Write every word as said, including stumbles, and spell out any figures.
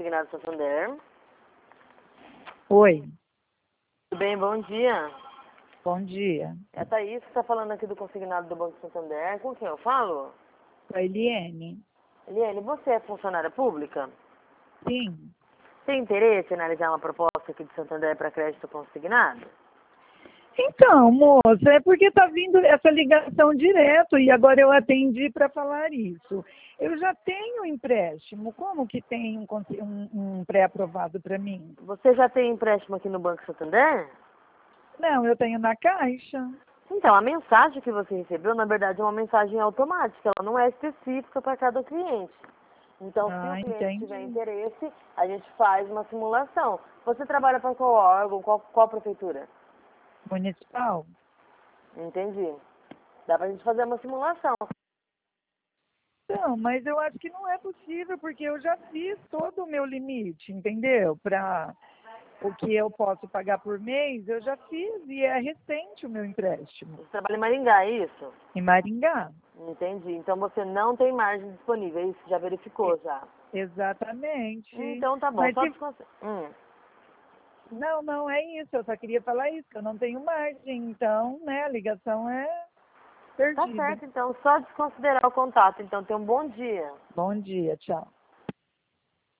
Consignado Santander. Oi, Tudo bem? Bom dia. bom dia. É a Thaís que está falando aqui do Consignado do Banco Santander. Com quem eu falo? Sou a Eliene. Eliane, você é funcionária pública? Sim. Tem interesse em analisar uma proposta aqui de Santander para crédito consignado? Então, moça, é porque está vindo essa ligação direto e agora eu atendi para falar isso. Eu já tenho empréstimo, como que tem um, consi- um- um pré-aprovado para mim? Você já tem empréstimo aqui no Banco Santander? Não, eu tenho na Caixa. Então, a mensagem que você recebeu, na verdade, é uma mensagem automática. Ela não é específica para cada cliente. Então, se Ah, o cliente tiver entendi. interesse, a gente faz uma simulação. Você trabalha para qual órgão, qual, qual prefeitura? Municipal? Entendi. Dá pra gente fazer uma simulação. Não, mas eu acho que não é possível, porque eu já fiz todo o meu limite, entendeu? Para o que eu posso pagar por mês, eu já fiz e é recente o meu empréstimo. Você trabalha em Maringá, é isso? Em Maringá. Entendi. Então você não tem margem disponível, é isso? Já verificou, já? Exatamente. Então tá bom, Mas só se... desconsiderar. Hum. Não, não é isso. Eu só queria falar isso, que eu não tenho margem. Então, né, a ligação é Tá perdida. certo, então, só desconsiderar o contato. Então, tenha um bom dia. Bom dia, tchau.